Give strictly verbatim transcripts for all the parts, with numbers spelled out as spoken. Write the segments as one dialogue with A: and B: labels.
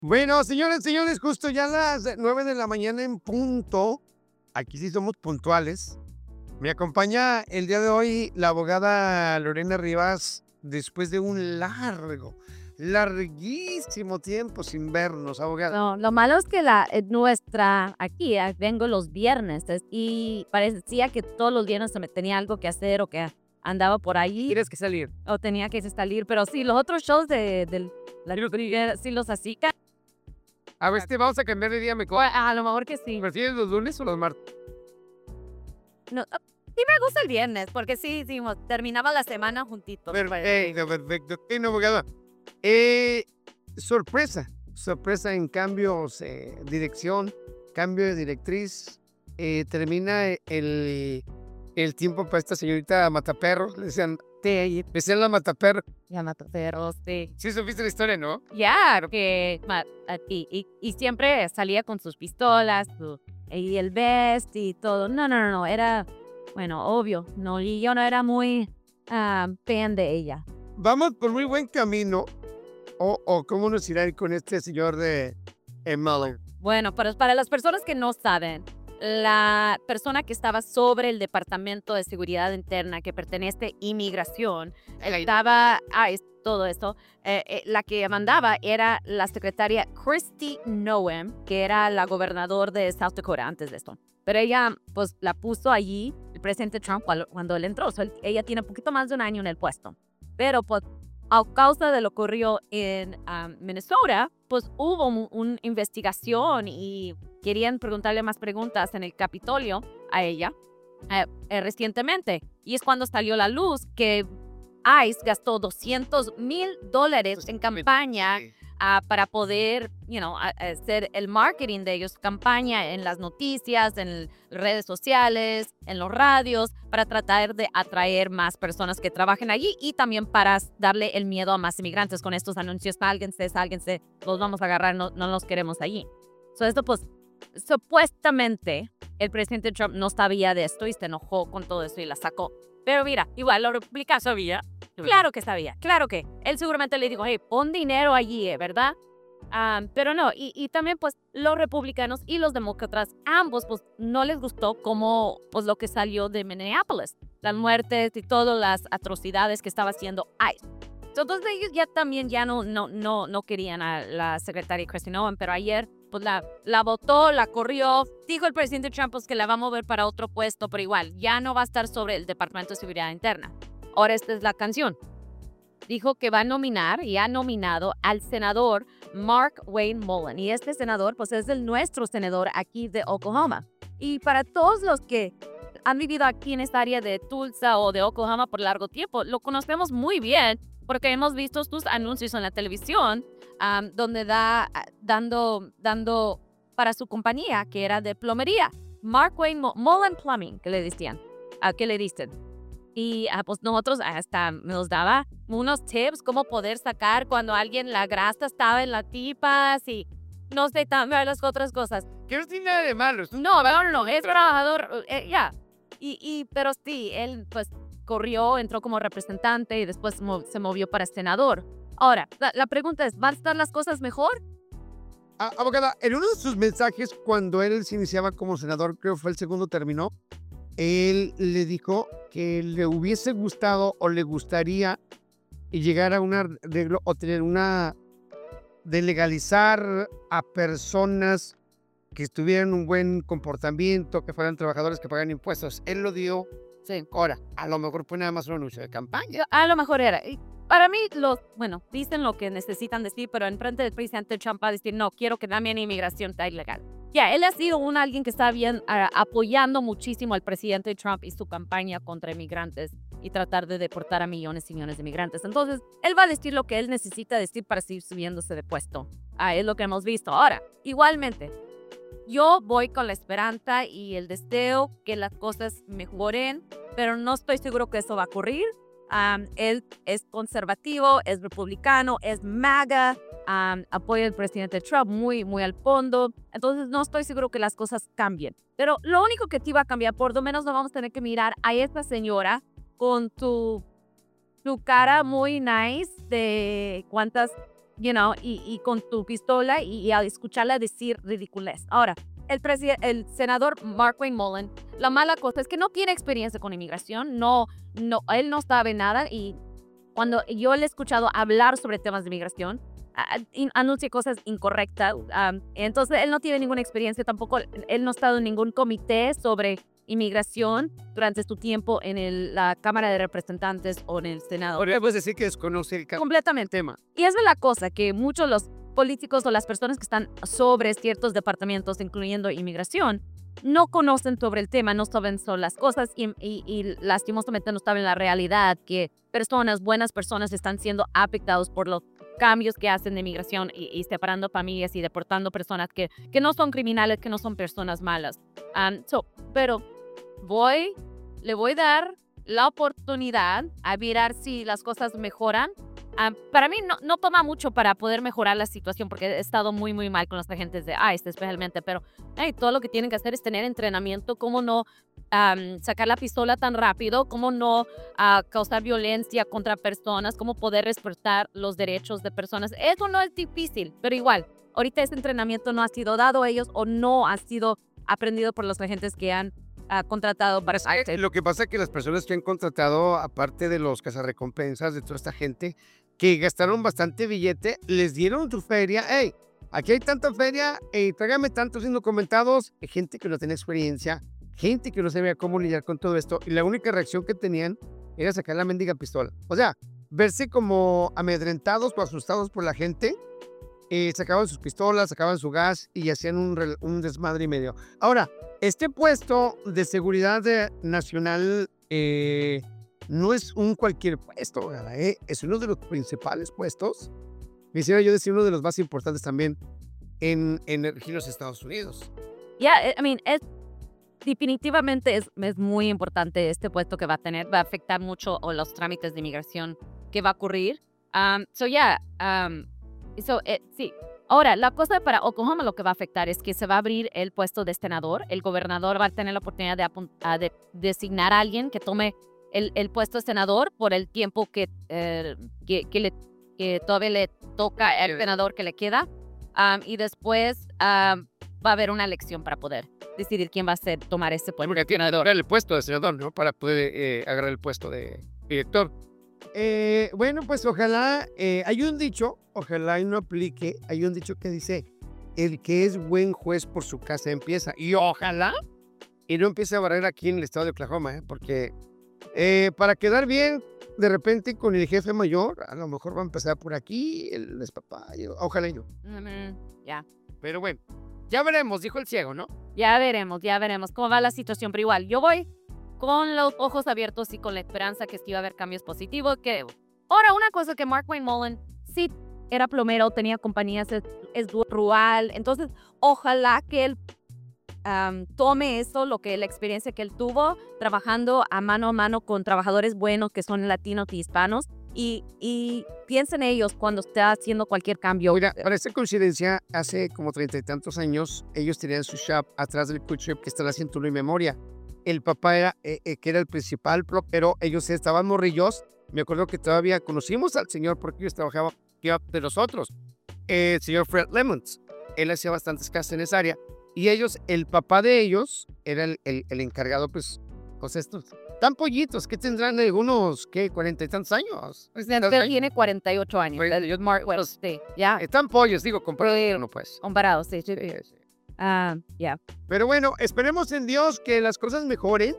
A: Bueno, señores, señores, justo ya las nueve de la mañana en punto. Aquí sí somos puntuales. Me acompaña el día de hoy la abogada Lorena Rivas, después de un largo, larguísimo tiempo sin vernos, abogada.
B: No, lo malo es que la eh, nuestra aquí, ah, vengo los viernes es- y parecía que todos los viernes se me tenía algo que hacer o que andaba por ahí
A: Tienes que salir.
B: o tenía que salir, pero sí, los otros shows de, de la primera, sí los hacía.
A: A ver, este, vamos a cambiar de día, me co-
B: A lo mejor que sí.
A: ¿Prefieres los lunes o los martes?
B: No, ah, sí me gusta el viernes, porque sí, sí, mo- terminaba la semana juntitos.
A: Perfecto, perfecto. Bueno, abogada, eh, sorpresa, sorpresa en cambios, eh, dirección, cambio de directriz. Eh, termina el, el tiempo para esta señorita Mataperros. Le decían, te, le decían la Mataperros.
B: Ya mato, pero sí.
A: Sí, supiste la historia, ¿no?
B: Ya, que ma- a- y, y, y siempre salía con sus pistolas su- y el vest y todo. No, no, no, no, era, bueno, obvio, no, y yo no era muy ah, fan de ella.
A: Vamos por muy buen camino. O, o cómo nos irá a ir con este señor de Mullen.
B: Bueno, para, para las personas que no saben, la persona que estaba sobre el Departamento de Seguridad Interna que pertenece a Inmigración, estaba, ah, es todo esto, eh, eh, la que mandaba era la secretaria Christy Noem, que era la gobernador de South Dakota antes de esto. Pero ella, pues, la puso allí el presidente Trump cuando, cuando él entró. So, él- ella tiene poquito más de un año en el puesto. Pero, pues, a causa de lo que ocurrió en um, Minnesota, pues hubo un- una investigación y querían preguntarle más preguntas en el Capitolio a ella eh, eh, recientemente. Y es cuando salió la luz que ICE gastó doscientos mil dólares en campaña ah, para poder, you know, a- a hacer el marketing de ellos, campaña en las noticias, en redes sociales, en los radios, para tratar de atraer más personas que trabajen allí y también para darle el miedo a más inmigrantes con estos anuncios, sálguense, sálguense, los vamos a agarrar, no, no los queremos allí. So esto pues, supuestamente, el presidente Trump no sabía de esto y se enojó con todo esto y la sacó. Pero mira, igual los republicanos sabía. Claro que sabía, claro que. Él seguramente le dijo, hey, pon dinero allí, ¿eh? ¿Verdad? Ah, pero no, y, y también pues los republicanos y los demócratas, ambos pues no les gustó como pues lo que salió de Minneapolis, las muertes y todas las atrocidades que estaba haciendo ICE. Entonces ellos ya también ya no, no, no, no querían a la secretaria Christy Noem, pero ayer pues la, la votó, la corrió, dijo el presidente Trump pues que la va a mover para otro puesto, pero igual ya no va a estar sobre el Departamento de Seguridad Interna. Ahora esta es la canción. Dijo que va a nominar y ha nominado al senador Mark Wayne Mullen. Y este senador, pues es el nuestro senador aquí de Oklahoma. Y para todos los que han vivido aquí en esta área de Tulsa o de Oklahoma por largo tiempo, lo conocemos muy bien porque hemos visto sus anuncios en la televisión um, donde da ah, dando, dando para su compañía que era de plomería. Mark Wayne Mo- Mullen Plumbing, que le decían. ¿A qué le dicen? Y ah, pues nosotros hasta nos daba unos tips cómo poder sacar cuando alguien la grasa estaba en la tipa, y no sé, también las otras cosas.
A: Que no tiene nada de malo.
B: No, no, no, no, es trabajador, eh, ya. Y, y, pero sí, él pues corrió, entró como representante y después mo- se movió para senador. Ahora, la, la pregunta es, ¿van a estar las cosas mejor?
A: Ah, abogada, en uno de sus mensajes, cuando él se iniciaba como senador, creo que fue el segundo término, él le dijo que le hubiese gustado o le gustaría llegar a un arreglo o tener una de legalizar a personas que tuvieran un buen comportamiento, que fueran trabajadores que pagaran impuestos. Él lo dio.
B: Sí.
A: Ahora, a lo mejor fue nada más un anuncio de campaña.
B: A lo mejor era. Y para mí, los, bueno, dicen lo que necesitan decir, pero en frente del presidente Trump va a decir, no, quiero que también inmigración sea ilegal. Ya, él ha sido un alguien que está bien ah, apoyando muchísimo al presidente Trump y su campaña contra inmigrantes y tratar de deportar a millones y millones de inmigrantes. Entonces, él va a decir lo que él necesita decir para seguir subiéndose de puesto. Ah, es lo que hemos visto. Ahora, igualmente, yo voy con la esperanza y el deseo que las cosas mejoren, pero no estoy seguro que eso va a ocurrir. Um, él es conservativo, es republicano, es MAGA, um, apoya al presidente Trump muy, muy al fondo. Entonces no estoy seguro que las cosas cambien. Pero lo único que sí va a cambiar, por lo menos no vamos a tener que mirar a esta señora con tu, tu cara muy nice de cuántas you know, y, y con tu pistola y, y al escucharla decir ridiculez. Ahora, el, preside- el senador Mark Wayne Mullen, la mala cosa es que no tiene experiencia con inmigración, no, no, él no sabe nada y cuando yo le he escuchado hablar sobre temas de inmigración, ah, in- anuncia cosas incorrectas. Um, entonces, él no tiene ninguna experiencia tampoco. Él no ha estado en ningún comité sobre inmigración durante su tiempo en el- la Cámara de Representantes o en el Senado.
A: Podríamos decir que desconoce el ca-
B: Completamente.
A: tema.
B: Y esa es la cosa, que muchos de los políticos o las personas que están sobre ciertos departamentos, incluyendo inmigración, no conocen sobre el tema, no saben sobre las cosas y, y, y lastimosamente no saben la realidad, que personas, buenas personas, están siendo afectados por los cambios que hacen de inmigración y, y separando familias y deportando personas que, que no son criminales, que no son personas malas. Um, so, pero voy, le voy a dar la oportunidad a mirar si las cosas mejoran. Um, para mí no, no toma mucho para poder mejorar la situación porque he estado muy, muy mal con los agentes de ICE especialmente, pero hey, todo lo que tienen que hacer es tener entrenamiento, cómo no um, sacar la pistola tan rápido, cómo no uh, causar violencia contra personas, cómo poder respetar los derechos de personas. Eso no es difícil, pero igual, ahorita ese entrenamiento no ha sido dado a ellos o no ha sido aprendido por los agentes que han uh, contratado para ICE.
A: Lo que pasa es que las personas que han contratado, aparte de los cazarrecompensas, de toda esta gente, que gastaron bastante billete, les dieron tu feria. Hey, aquí hay tanta feria, eh, tráigame tantos indocumentados. Gente que no tenía experiencia, gente que no sabía cómo lidiar con todo esto. Y la única reacción que tenían era sacar la mendiga pistola. O sea, verse como amedrentados o asustados por la gente. Eh, sacaban sus pistolas, sacaban su gas y hacían un, rel- un desmadre y medio. Ahora, este puesto de seguridad eh, nacional eh, no es un cualquier puesto, ¿verdad? ¿Eh? Es uno de los principales puestos. Quisiera yo decir uno de los más importantes también en, en los Estados Unidos.
B: Yeah, I mean, es, definitivamente es, es muy importante este puesto que va a tener. Va a afectar mucho a los trámites de inmigración que va a ocurrir. Um, so, yeah, um, so, eh, sí. Ahora, la cosa para Oklahoma lo que va a afectar es que se va a abrir el puesto de senador. El gobernador va a tener la oportunidad de, apun- a de designar a alguien que tome el, el puesto de senador por el tiempo que, eh, que, que, le, que todavía le toca al senador que le queda. Um, y después um, va a haber una elección para poder decidir quién va a ser, tomar ese puesto.
A: Porque tiene que agarrar el puesto de senador, ¿no? Para poder eh, agarrar el puesto de director. Eh, bueno, pues ojalá, eh, hay un dicho, ojalá y no aplique, hay un dicho que dice, el que es buen juez por su casa empieza. Y ojalá y no empiece a barrer aquí en el estado de Oklahoma, ¿eh? Porque eh, para quedar bien, de repente con el jefe mayor, a lo mejor va a empezar por aquí, el despapayo, ojalá y no.
B: Ujú, ya.
A: Pero bueno, ya veremos, dijo el ciego, ¿no?
B: Ya veremos, ya veremos cómo va la situación, pero igual, yo voy con los ojos abiertos y con la esperanza que sí va a haber cambios positivos. Que ahora, una cosa que Mark Wayne Mullen sí era plomero, tenía compañías, es, es rural, entonces ojalá que él um, tome eso, lo que la experiencia que él tuvo trabajando a mano a mano con trabajadores buenos que son latinos y hispanos y, y piensen ellos cuando está haciendo cualquier cambio.
A: Mira, para esta coincidencia, hace como treinta y tantos años, ellos tenían su shop atrás del Quick Trip que está la cintura y memoria. El papá era, eh, eh, que era el principal, pro- pero ellos estaban morrillos. Me acuerdo que todavía conocimos al señor porque ellos trabajaban de nosotros, eh, el señor Fred Lemons. Él hacía bastantes casas en esa área. Y ellos, el papá de ellos, era el, el, el encargado, pues, pues estos tan pollitos, que tendrán algunos, ¿qué? Cuarenta y tantos años.
B: Pues, él tiene cuarenta y ocho años.
A: Pues,
B: Ellos Mark Wayne, sí, ya,
A: Están pollos, digo, compraron, pues.
B: comparados, sí, sí, sí.
A: Sí, sí.
B: Ah, ya.
A: Pero bueno, esperemos en Dios que las cosas mejoren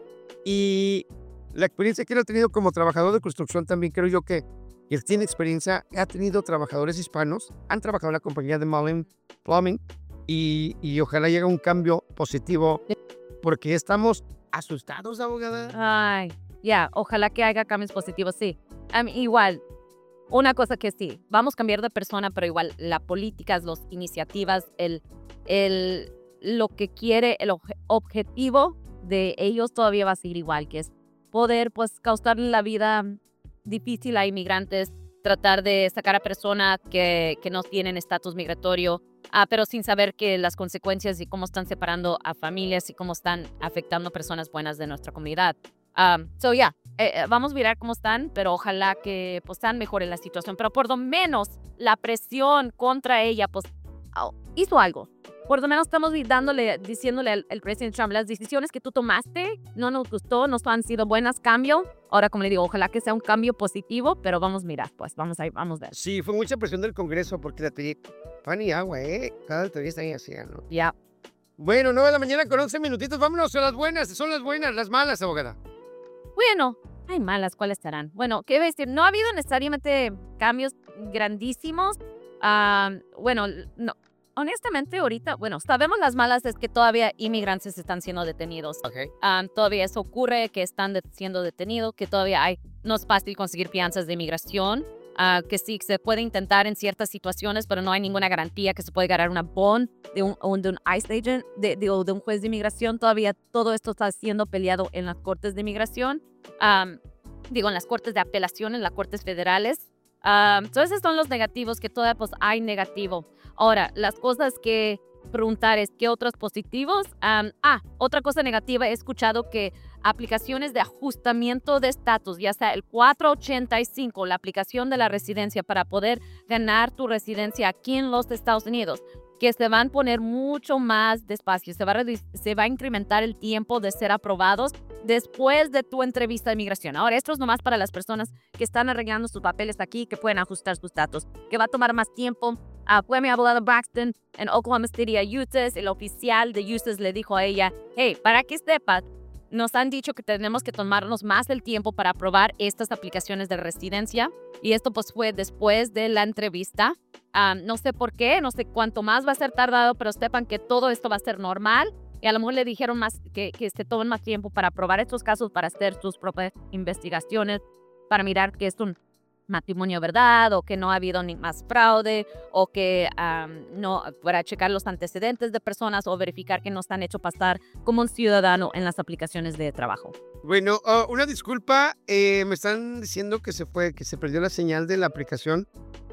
A: y la experiencia que él ha tenido como trabajador de construcción también creo yo que él tiene experiencia, ha tenido trabajadores hispanos, han trabajado en la compañía de Mullen Plumbing y, y ojalá llegue un cambio positivo porque estamos asustados, abogada.
B: Ay, ya, ojalá que haya cambios positivos, sí. Um, igual, una cosa que sí, vamos a cambiar de persona, pero igual las políticas, las iniciativas, el, el, lo que quiere, el obje- objetivo de ellos todavía va a seguir igual, que es poder pues causar la vida difícil a inmigrantes, tratar de sacar a personas que, que no tienen estatus migratorio, ah, pero sin saber que las consecuencias y cómo están separando a familias y cómo están afectando personas buenas de nuestra comunidad. Um, so, yeah, eh, vamos a mirar cómo están, pero ojalá que pues están mejor en la situación. Pero por lo menos la presión contra ella, pues, oh, hizo algo. Por lo menos estamos dándole, diciéndole al, al presidente Trump, las decisiones que tú tomaste no nos gustó, no han sido buenas, cambio. Ahora, como le digo, ojalá que sea un cambio positivo, pero vamos a mirar, pues, vamos a, vamos a ver.
A: Sí, fue mucha presión del Congreso porque la teoría, pan y agua, ¿eh? Cada teoría está ahí así, ¿no?
B: Ya. Yeah.
A: Bueno, nueve de la mañana con once minutitos, vámonos a las buenas, son las buenas, las malas, abogada.
B: Bueno, hay malas, ¿cuáles estarán? Bueno, ¿qué voy a decir? No ha habido necesariamente cambios grandísimos. Um, bueno, no. Honestamente, ahorita, bueno, sabemos las malas es que todavía inmigrantes están siendo detenidos.
A: Okay.
B: Um, todavía eso ocurre, que están de siendo detenidos, que todavía hay, no es fácil conseguir fianzas de inmigración, uh, que sí se puede intentar en ciertas situaciones, pero no hay ninguna garantía que se puede ganar una bond de un, de un ICE agent, de, de, de un juez de inmigración. Todavía todo esto está siendo peleado en las cortes de inmigración, um, digo, en las cortes de apelación, en las cortes federales. Um, entonces, esos son los negativos, que todavía pues hay negativo. Ahora, las cosas que preguntar es, ¿qué otros positivos? Um, ah, otra cosa negativa, he escuchado que aplicaciones de ajustamiento de estatus, ya sea el cuatrocientos ochenta y cinco, la aplicación de la residencia para poder ganar tu residencia aquí en los Estados Unidos, que se van a poner mucho más despacio, se va a, se va a incrementar el tiempo de ser aprobados después de tu entrevista de inmigración. Ahora, esto es nomás para las personas que están arreglando sus papeles aquí, que pueden ajustar sus datos, que va a tomar más tiempo. Uh, fue mi abogado Braxton en Oklahoma City a U S A S. El oficial de U S A S le dijo a ella, hey, para que sepas, nos han dicho que tenemos que tomarnos más el tiempo para aprobar estas aplicaciones de residencia. Y esto pues fue después de la entrevista. Um, no sé por qué, no sé cuánto más va a ser tardado, pero sepan que todo esto va a ser normal. Y a lo mejor le dijeron más que, que se tomen más tiempo para aprobar estos casos, para hacer sus propias investigaciones, para mirar que es un matrimonio verdad, o que no ha habido ni más fraude, o que um, no, para checar los antecedentes de personas o verificar que no están hechos pasar como un ciudadano en las aplicaciones de trabajo.
A: Bueno, uh, una disculpa, eh, me están diciendo que se fue, que se perdió la señal de la aplicación.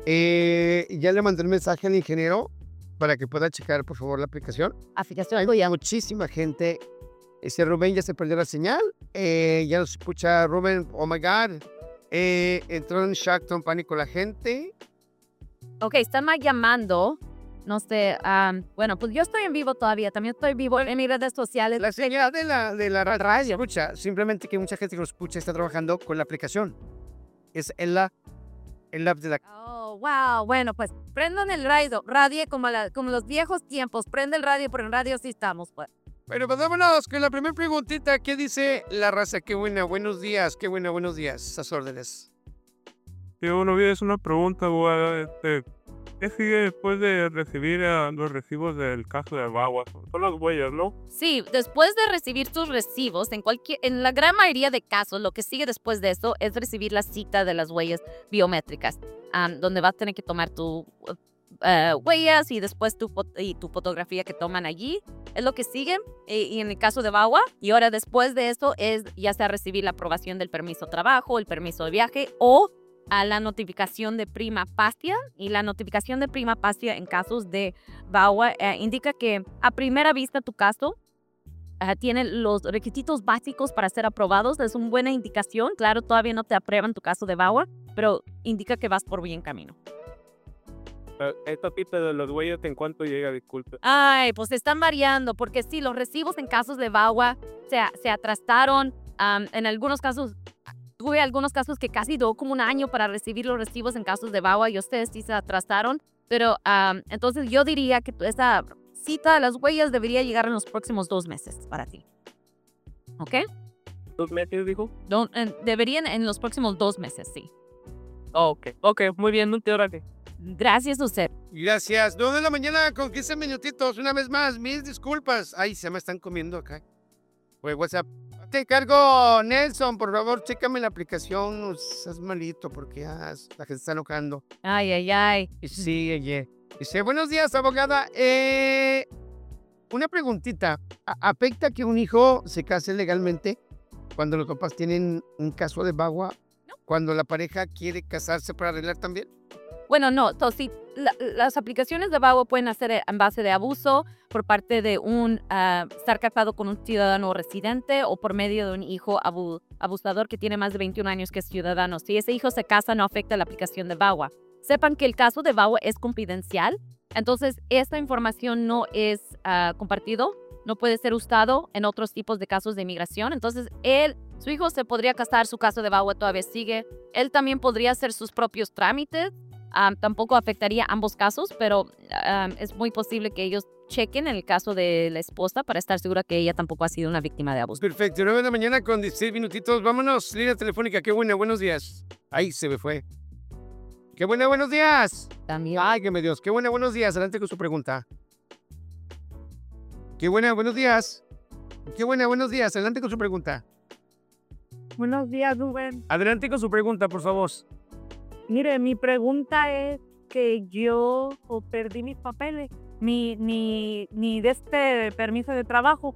A: Eh, ya le mandé el mensaje al ingeniero para que pueda checar, por favor, la aplicación.
B: Aplicación.
A: Hay ya muchísima gente. Ese Rubén ya se perdió la señal. Eh, ya nos escucha Rubén. Oh my God. Eh, entró en shock, en pánico la gente.
B: Ok, están más llamando. No sé. Um, bueno, pues yo estoy en vivo todavía. También estoy vivo en mis redes sociales.
A: La señal de la, de la radio. Escucha, simplemente que mucha gente que nos escucha está trabajando con la aplicación. Es en la, en la app de la...
B: Oh, wow. Bueno, pues prendan el radio. Radio como, la, como los viejos tiempos. Prende el radio, pero en radio sí estamos, pues.
A: Bueno, pues vámonos con la primera preguntita. ¿Qué dice la raza? Qué buena, buenos días. Qué buena, buenos días. Esas órdenes.
C: Sí, bueno, bien, es una pregunta, abogada. Este, ¿qué sigue después de recibir uh, los recibos del caso de Bagua? Son las huellas, ¿no?
B: Sí, después de recibir tus recibos, en, cualquier, en la gran mayoría de casos, lo que sigue después de eso es recibir la cita de las huellas biométricas, um, donde vas a tener que tomar tu uh, huellas y después tu, y tu fotografía que toman allí. Es lo que sigue, y, y en el caso de Bagua. Y ahora después de eso es ya sea recibir la aprobación del permiso de trabajo, el permiso de viaje o a la notificación de prima facie. Y la notificación de prima facie en casos de Bagua eh, indica que a primera vista tu caso uh, tiene los requisitos básicos para ser aprobados. Es una buena indicación. Claro, todavía no te aprueban tu caso de Bagua, pero indica que vas por buen camino.
C: Esta pista de los huellas, ¿en cuánto llega? Disculpe.
B: Ay, pues están variando, porque sí, los recibos en casos de Bagua se, se atrasaron. Um, en algunos casos, tuve algunos casos que casi duró como un año para recibir los recibos en casos de Bagua, y ustedes sí se atrasaron. Pero um, entonces yo diría que esa cita de las huellas debería llegar en los próximos dos meses para ti. ¿Ok?
C: ¿Dos meses, dijo?
B: Don, en, deberían en los próximos dos meses, sí.
C: Oh, ok, ok, muy bien, muchas gracias.
B: Gracias, usted.
A: Gracias. nueve de la mañana con quince minutitos. Una vez más, mil disculpas. Ay, se me están comiendo acá. Pues WhatsApp. Te encargo, Nelson, por favor, chécame la aplicación. No seas malito porque ya la gente se está enojando.
B: Ay, ay, ay.
A: Sí, oye. Dice, buenos días, abogada. Eh, una preguntita. ¿Afecta que un hijo se case legalmente cuando los papás tienen un caso de Bagua? ¿No? ¿Cuando la pareja quiere casarse para arreglar también?
B: Bueno, no, entonces, sí, la- las aplicaciones de VAWA pueden hacer en base de abuso por parte de un ah, estar casado con un ciudadano residente o por medio de un hijo abu- abusador que tiene más de veintiún años que es ciudadano. Si ese hijo se casa, no afecta la aplicación de VAWA. Sepan que el caso de VAWA es confidencial, entonces esta información no es ah, compartido, no puede ser usado en otros tipos de casos de inmigración. Entonces, él, su hijo se podría casar, su caso de VAWA todavía sigue. Él también podría hacer sus propios trámites. Um, tampoco afectaría ambos casos, pero um, es muy posible que ellos chequen el caso de la esposa para estar segura que ella tampoco ha sido una víctima de abuso.
A: Perfecto, nueve de la mañana con dieciséis minutitos. Vámonos, línea telefónica. Qué buena, buenos días. Ahí se me fue. Qué buena, buenos días.
B: También.
A: Ay, que me Dios. Qué buena, buenos días. Adelante con su pregunta. Qué buena, buenos días. Qué buena, buenos días. Adelante con su pregunta.
D: Buenos días, Rubén.
A: Adelante con su pregunta, por favor.
D: Mire, mi pregunta es que yo o perdí mis papeles, ni, ni, ni de este permiso de trabajo.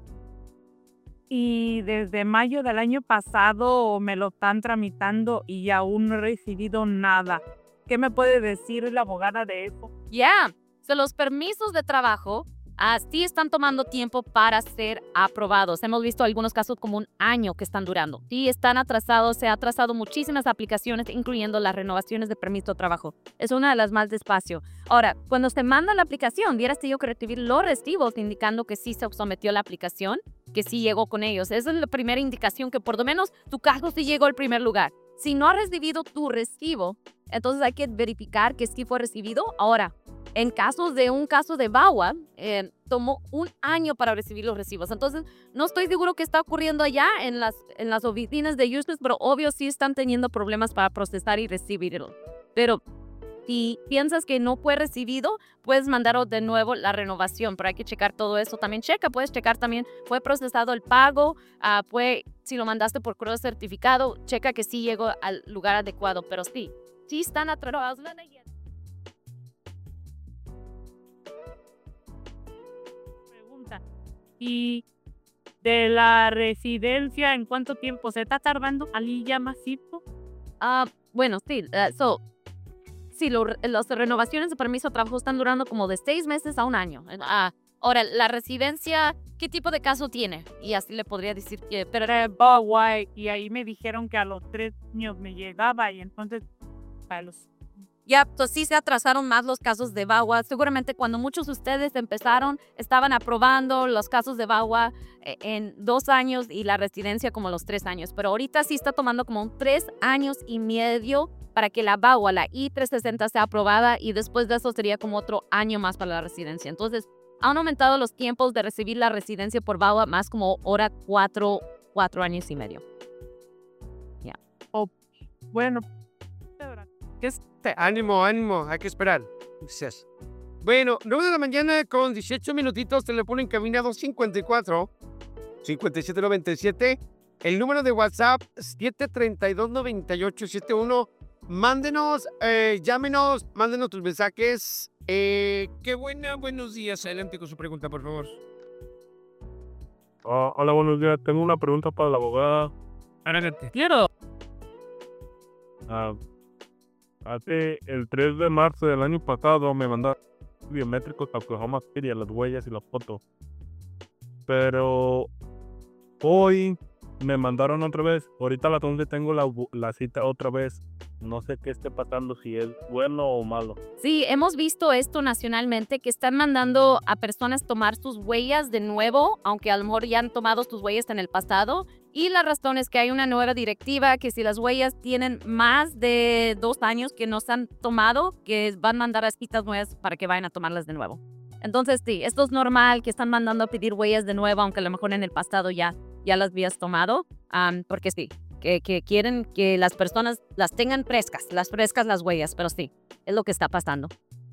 D: Y desde mayo del año pasado me lo están tramitando y aún no he recibido nada. ¿Qué me puede decir la abogada de eso?
B: Ya, so, los permisos de trabajo ah, sí están tomando tiempo para ser aprobados. Hemos visto algunos casos como un año que están durando. Sí están atrasados, se ha atrasado muchísimas aplicaciones, incluyendo las renovaciones de permiso de trabajo. Es una de las más despacio. Ahora, cuando se manda la aplicación, hubieras tenido que recibir los recibos indicando que sí se sometió la aplicación, que sí llegó con ellos. Esa es la primera indicación que por lo menos tu caso sí llegó al primer lugar. Si no has recibido tu recibo, entonces hay que verificar que sí fue recibido. Ahora, en casos de un caso de VAWA, eh, tomó un año para recibir los recibos. Entonces, no estoy seguro qué está ocurriendo allá en las, en las oficinas de Houston, pero obvio sí están teniendo problemas para procesar y recibirlo. Pero si piensas que no fue recibido, puedes mandar de nuevo la renovación, pero hay que checar todo eso. También checa, puedes checar también, fue procesado el pago, uh, fue, si lo mandaste por correo certificado, checa que sí llegó al lugar adecuado, pero sí, sí están atrasados.
D: Pregunta. Y de la residencia, ¿en cuánto tiempo se está tardando? ¿Ali ya masivo?
B: Ah, bueno, sí, uh, so, sí, lo, las renovaciones de permiso de trabajo están durando como de seis meses a un año. Ah, ahora, la residencia, ¿qué tipo de caso tiene? Y así le podría decir que, pero
D: Era VAWA y ahí me dijeron que a los tres años me llegaba y entonces a los...
B: ya, pues sí se atrasaron más los casos de VAWA. Seguramente cuando muchos de ustedes empezaron, estaban aprobando los casos de VAWA eh, en dos años y la residencia como los tres años. Pero ahorita sí está tomando como un tres años y medio para que la VAWA, la I trescientos sesenta, sea aprobada y después de eso sería como otro año más para la residencia. Entonces, han aumentado los tiempos de recibir la residencia por VAWA más como ahora cuatro, cuatro años y medio. Ya.
D: Oh, bueno.
A: ¿Qué es? Ánimo, ánimo, hay que esperar. Gracias. Bueno, nueve de la mañana con dieciocho minutitos, teléfono en cabina dos cinco cuatro, cinco siete nueve siete. El número de WhatsApp siete tres dos, nueve ocho siete uno. Mándenos, eh, llámenos, mándenos tus mensajes. Eh, qué buena, buenos días. Adelante con su pregunta, por favor.
C: Ah, hola, buenos días. Tengo una pregunta para la abogada.
A: Adelante.
D: Quiero.
C: Ah, hace el tres de marzo del año pasado me mandaron biométricos a Oklahoma City, a las huellas y las fotos. Pero hoy me mandaron otra vez. Ahorita a las once tengo la, la cita otra vez. No sé qué esté pasando, si es bueno o malo.
B: Sí, hemos visto esto nacionalmente, que están mandando a personas tomar sus huellas de nuevo, aunque a lo mejor ya han tomado sus huellas en el pasado. Y la razón es que hay una nueva directiva que si las huellas tienen más de dos años que no se han tomado, que van a mandar a citas nuevas para que vayan a tomarlas de nuevo. Entonces sí, esto es normal, que están mandando a pedir huellas de nuevo, aunque a lo mejor en el pasado ya, ya las habías tomado, um, porque sí. Que, que quieren que las personas las tengan frescas, las frescas las huellas, pero sí, es lo que está pasando.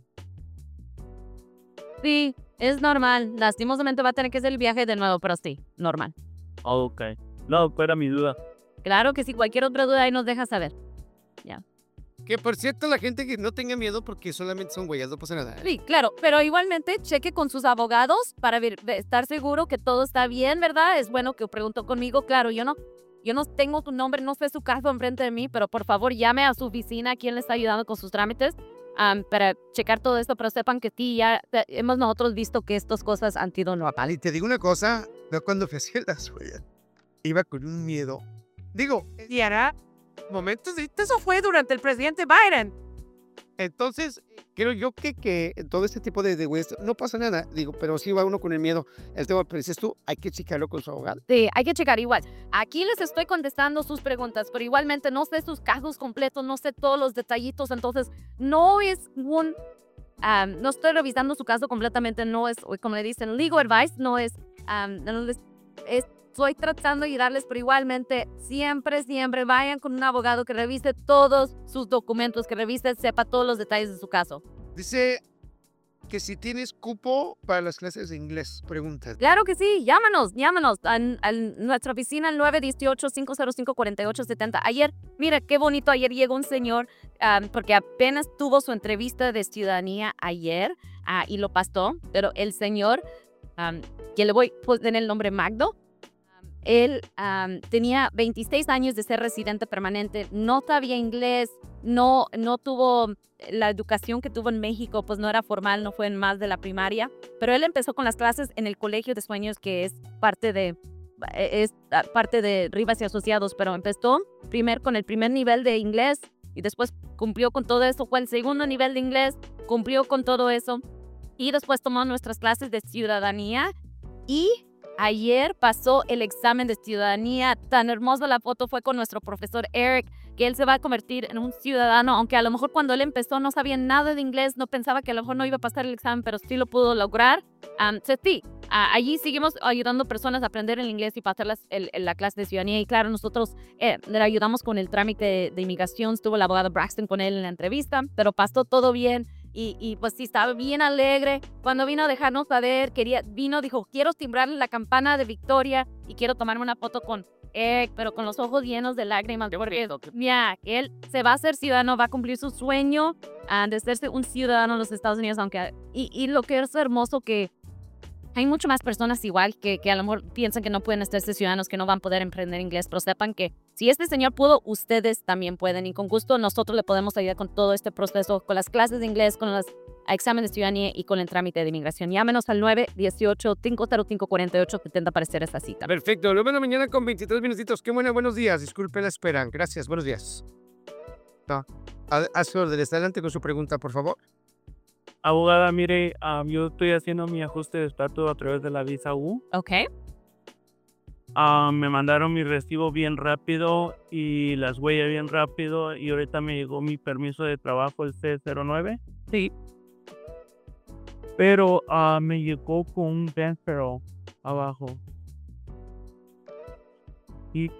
B: Sí, es normal. Lastimosamente va a tener que hacer el viaje de nuevo, pero sí, normal.
C: Ok. No, era mi duda.
B: Claro que sí, cualquier otra duda ahí nos deja saber. Ya.
A: Que por cierto, la gente que no tenga miedo porque solamente son huellas, no pasa nada. ¿eh?
B: Sí, claro, pero igualmente cheque con sus abogados para ver, estar seguro que todo está bien, ¿verdad? Es bueno que preguntó conmigo, claro, yo no... Yo no tengo tu nombre, no sé su caso enfrente de mí, pero por favor llame a su oficina, quien le está ayudando con sus trámites, um, para checar todo esto, pero sepan que sí, ya eh, hemos nosotros visto que estas cosas han sido normales.
A: Y te digo una cosa, yo cuando fui a hacer las huellas, iba con un miedo. Digo,
D: Y era momentos, y eso fue durante el presidente Biden.
A: entonces, creo yo que, que todo este tipo de, de huellas no pasa nada. Digo, pero sí va uno con el miedo. El tema, pero dices tú, hay que checarlo con su abogado.
B: Sí, hay que checar igual. Aquí les estoy contestando sus preguntas, pero igualmente no sé sus casos completos, no sé todos los detallitos, entonces no es un... um, no estoy revisando su caso completamente, no es, como le dicen, legal advice, no es... um, no les- es- estoy tratando de ayudarles, pero igualmente siempre, siempre vayan con un abogado que revise todos sus documentos, que revise, sepa todos los detalles de su caso.
A: Dice que si tienes cupo para las clases de inglés, preguntas.
B: Claro que sí, llámanos, llámanos a, a nuestra oficina al nueve uno ocho, cinco cero cinco, cuatro ocho siete cero. Ayer, mira qué bonito, ayer llegó un señor, um, porque apenas tuvo su entrevista de ciudadanía ayer uh, y lo pasó, pero el señor, um, que le voy a poner el nombre Magdo, um, él um, tenía veintiséis años de ser residente permanente, no sabía inglés, no, no tuvo la educación que tuvo en México, pues no era formal, no fue en más de la primaria. Pero él empezó con las clases en el Colegio de Sueños, que es parte de, es parte de Rivas y Asociados, pero empezó primero con el primer nivel de inglés y después cumplió con todo eso, fue el segundo nivel de inglés, cumplió con todo eso y después tomó nuestras clases de ciudadanía y ayer pasó el examen de ciudadanía. Tan hermosa la foto fue con nuestro profesor Eric, que él se va a convertir en un ciudadano, aunque a lo mejor cuando él empezó no sabía nada de inglés, no pensaba que a lo mejor no iba a pasar el examen, pero sí lo pudo lograr. Um, so sí, uh, allí seguimos ayudando personas a aprender el inglés y pasar las, el, el, la clase de ciudadanía. Y claro, nosotros eh, le ayudamos con el trámite de, de inmigración. Estuvo el abogado Braxton con él en la entrevista, pero pasó todo bien. Y, y pues sí, estaba bien alegre. Cuando vino a dejarnos saber, quería, vino, dijo, quiero timbrarle la campana de victoria y quiero tomarme una foto con Eric, pero con los ojos llenos de lágrimas. Porque ya, él se va a ser ciudadano, va a cumplir su sueño uh, de serse un ciudadano de los Estados Unidos. Aunque, y, y lo que es hermoso que hay mucho más personas igual que, que a lo mejor piensan que no pueden hacerse ciudadanos, que no van a poder emprender inglés, pero sepan que si este señor pudo, ustedes también pueden. Y con gusto nosotros le podemos ayudar con todo este proceso, con las clases de inglés, con los exámenes de ciudadanía y con el trámite de inmigración. Llámenos al nueve uno ocho, cinco cero cinco, cuatro ocho siete cero para hacer esa cita.
A: Perfecto, luego en la mañana con veintitrés minutitos. Qué bueno, buenos días. Disculpe la espera. Gracias, buenos días. No. A, a su orden, adelante con su pregunta, por favor.
C: Abogada, mire, um, yo estoy haciendo mi ajuste de estatus a través de la visa U.
B: Ok.
C: Um, me mandaron mi recibo bien rápido y las huellas bien rápido y ahorita me llegó mi permiso de trabajo, el C cero nueve.
B: Sí.
C: Pero uh, me llegó con un transfer abajo. Y,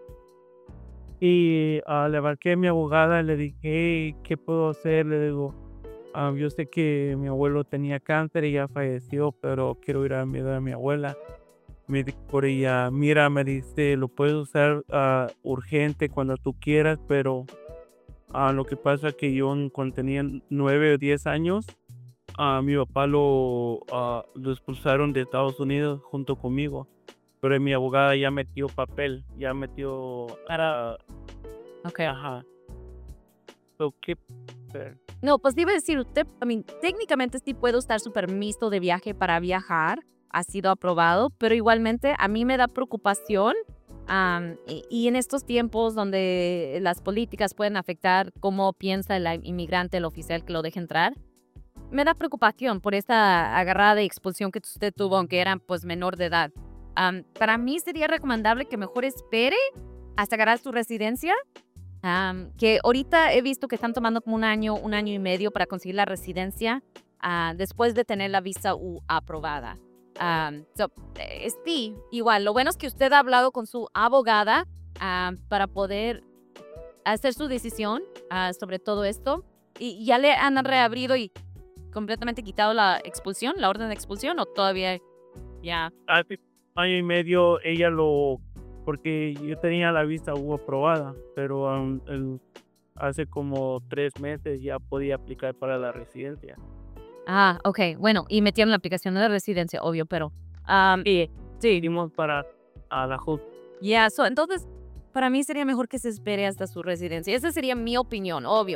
C: y uh, le marqué a mi abogada, le dije, hey, ¿qué puedo hacer? Le digo, uh, yo sé que mi abuelo tenía cáncer y ya falleció, pero quiero ir a mi, a mi abuela. Me dijo por ella, mira, me dice, lo puedes usar uh, urgente cuando tú quieras, pero uh, lo que pasa es que yo cuando tenía nueve o diez años, a mi papá lo, uh, lo expulsaron de Estados Unidos junto conmigo, pero mi abogada ya metió papel, ya metió para,
B: Ok.
C: ajá. So, ¿qué?
B: No, pues iba a decir, usted, I mean, técnicamente sí puede usar su permiso de viaje para viajar, ha sido aprobado, pero igualmente a mí me da preocupación um, y, y en estos tiempos donde las políticas pueden afectar cómo piensa el inmigrante, el oficial que lo deje entrar, me da preocupación por esta agarrada de expulsión que usted tuvo, aunque era pues menor de edad. Um, para mí sería recomendable que mejor espere hasta agarrar su residencia, um, que ahorita he visto que están tomando como un año, un año y medio para conseguir la residencia uh, después de tener la visa U aprobada. Um, so, eh, sí, igual, lo bueno es que usted ha hablado con su abogada uh, para poder hacer su decisión uh, sobre todo esto y ya le han reabrido y completamente quitado la expulsión, la orden de expulsión o todavía ya.
C: Hace año y medio ella lo, porque yo tenía la visa U aprobada, pero um, el, hace como tres meses ya podía aplicar para la residencia.
B: Ah, ok, bueno, y metieron la aplicación de la residencia, obvio, pero um,
C: Sí, sí, dimos para a la J U D.
B: ya, yeah, so, entonces para mí sería mejor que se espere hasta su residencia. Esa sería mi opinión, obvio.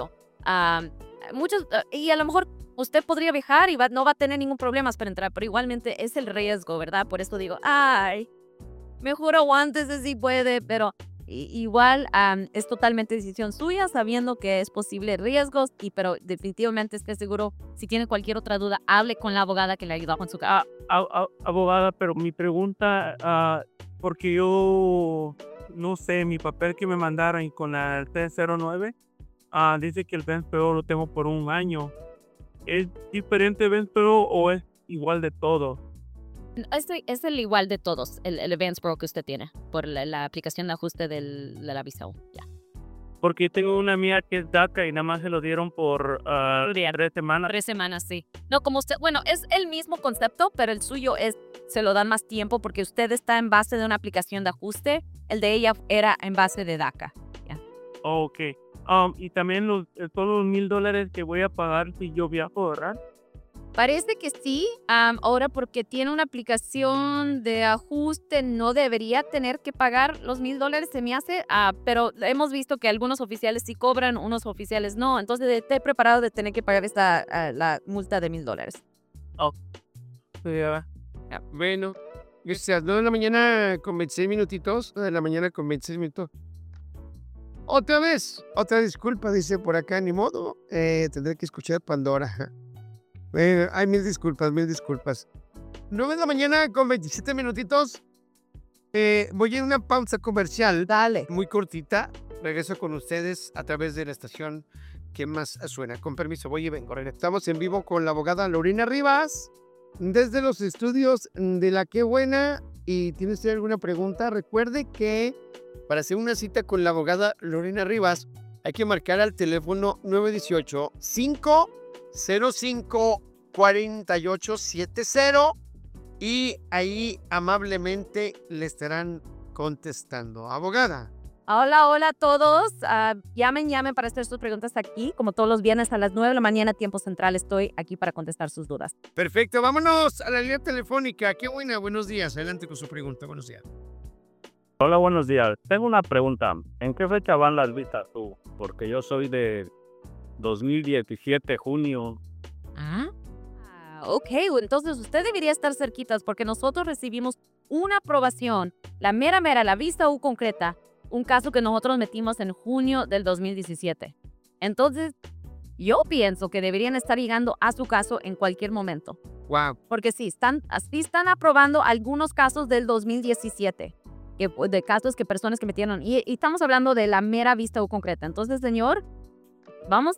B: um, muchos, uh, y a lo mejor usted podría viajar y va, no va a tener ningún problema para entrar, pero igualmente es el riesgo, ¿verdad? Por eso digo, ay, mejor aguántese si puede, pero i- igual um, es totalmente decisión suya, sabiendo que es posible riesgos, y pero definitivamente esté seguro, si tiene cualquier otra duda, hable con la abogada que le ayudó con su caso.
C: Ah, a- a- abogada, pero mi pregunta, ah, porque yo no sé, mi papel que me mandaron con la T cero nueve, ah, dice que el B E N P O lo tengo por un año. ¿Es diferente B E N P O o es igual de todo?
B: Este es el igual de todos, el, el Advance Pro que usted tiene, por la, la aplicación de ajuste del, de la visa U. Ya.
C: Porque tengo una mía que es DACA y nada más se lo dieron por ah, tres semanas.
B: Tres semanas, sí. No, como usted, bueno, es el mismo concepto, pero el suyo es, se lo dan más tiempo porque usted está en base de una aplicación de ajuste. El de ella era en base de DACA.
C: Ok. Um, y también los, eh, todos los mil dólares que voy a pagar si yo viajo, ¿verdad?
B: Parece que sí. Am, ahora, porque tiene una aplicación de ajuste, no debería tener que pagar los mil dólares, se me hace. Ah, pero hemos visto que algunos oficiales sí cobran, unos oficiales no. Entonces, esté preparado de tener que pagar esta, ah, la multa de mil dólares.
C: Sí, ya.
A: Ah, Bueno, gracias. nueve de la mañana con veintiséis minutitos. nueve de la mañana con veintiséis minutos. Otra vez, otra disculpa, dice por acá, ni modo. Eh, tendré que escuchar Pandora. Eh, ay, mil disculpas, mil disculpas. nueve de la mañana con veintisiete minutitos. Eh, voy a ir a una pausa comercial
B: Dale.
A: muy cortita. Regreso con ustedes a través de la estación que más suena. Con permiso, voy y vengo. Estamos en vivo con la abogada Lorena Rivas desde los estudios de La Qué Buena. Y tiene usted alguna pregunta, recuerde que para hacer una cita con la abogada Lorena Rivas hay que marcar al teléfono nueve uno ocho, cinco cero cinco, cuatro ocho siete cero y ahí amablemente le estarán contestando. Abogada.
B: Hola, hola a todos. Ah, llamen, llamen para hacer sus preguntas aquí. Como todos los viernes a las nueve de la mañana, tiempo central, estoy aquí para contestar sus dudas.
A: Perfecto, vámonos a la línea telefónica. Qué buena, buenos días. Adelante con su pregunta, buenos días.
E: Hola, buenos días. Tengo una pregunta. ¿En qué fecha van las visas tú? Porque yo soy de dos mil diecisiete, junio.
B: Ah, ok. Entonces usted debería estar cerquitas porque nosotros recibimos una aprobación, la mera mera, la visa U concreta, un caso que nosotros metimos en junio del dos mil diecisiete. Entonces, yo pienso que deberían estar llegando a su caso en cualquier momento.
A: Wow.
B: Porque sí, están, así están aprobando algunos casos del dos mil diecisiete. Que, de casos que personas que metieron. Y, y estamos hablando de la mera vista U concreta. Entonces, señor, vamos.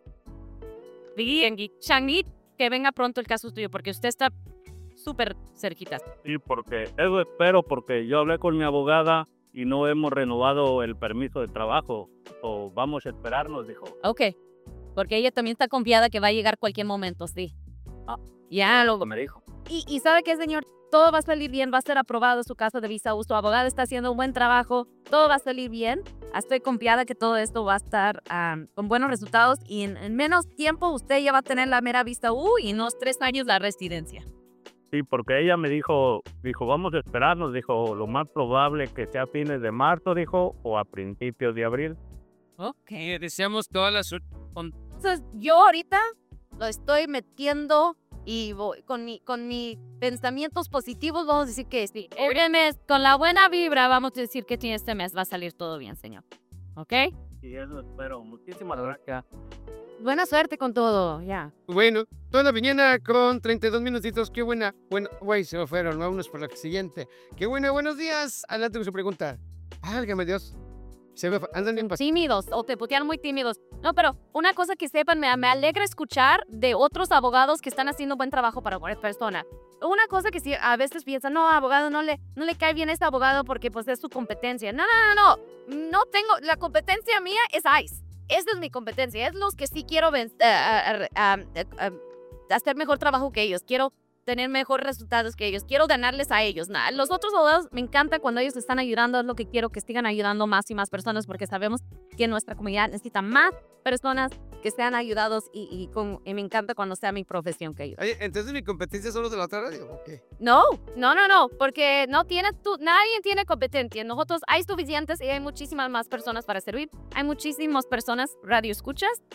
B: Bien, Shangit, que venga pronto el caso tuyo, porque usted está súper cerquita.
E: Sí, porque eso espero, porque yo hablé con mi abogada y no hemos renovado el permiso de trabajo. O vamos a esperarnos, dijo.
B: Ok. Porque ella también está confiada que va a llegar cualquier momento, sí. Oh, ya lo...
E: Me dijo.
B: Y, y ¿sabe qué, señor? Todo va a salir bien, va a ser aprobado su caso de visa U. Su abogada está haciendo un buen trabajo, todo va a salir bien. Estoy confiada que todo esto va a estar um, con buenos resultados y en, en menos tiempo usted ya va a tener la mera visa U y en unos tres años la residencia.
E: Sí, porque ella me dijo, dijo, vamos a esperarnos, dijo, lo más probable que sea a fines de marzo, dijo, o a principios de abril.
A: Ok, deseamos toda la suerte.
B: Entonces, yo ahorita lo estoy metiendo y voy, con, mi, con mis pensamientos positivos vamos a decir que sí. Este mes, con la buena vibra, vamos a decir que este mes va a salir todo bien, señor. ¿Ok?
E: Y eso espero. Muchísimas gracias.
B: Buena suerte con todo, ya.
A: Bueno, toda la mañana con treinta y dos minutitos. Qué buena. Bueno, güey, se me fueron. Vámonos por la siguiente. Qué buena, buenos días. Adelante con su pregunta. Válgame Dios. Se ve, andan bien pas-
B: Tímidos o te putean muy tímidos. No, pero una cosa que sepan, me, me alegra escuchar de otros abogados que están haciendo buen trabajo para varias personas. Una cosa que sí, a veces piensan, no, abogado, no le, no le cae bien a este abogado porque pues es su competencia. No, no, no, no. No tengo, la competencia mía es ICE. Esa es mi competencia. Es los que sí quiero ven- uh, uh, uh, uh, hacer mejor trabajo que ellos. Quiero tener mejores resultados que ellos. Quiero ganarles a ellos. Nah, los otros abogados me encanta cuando ellos están ayudando. Es lo que quiero, que sigan ayudando más y más personas porque sabemos que nuestra comunidad necesita más personas que sean ayudados y, y, con, y me encanta cuando sea mi profesión que ellos.
A: Oye, entonces mi competencia solo de la otra radio. ¿O qué?
B: No, no, no, no, porque no tienes tú, nadie tiene competencia. Nosotros hay suficientes y hay muchísimas más personas para servir. Hay muchísimas personas radio escuchas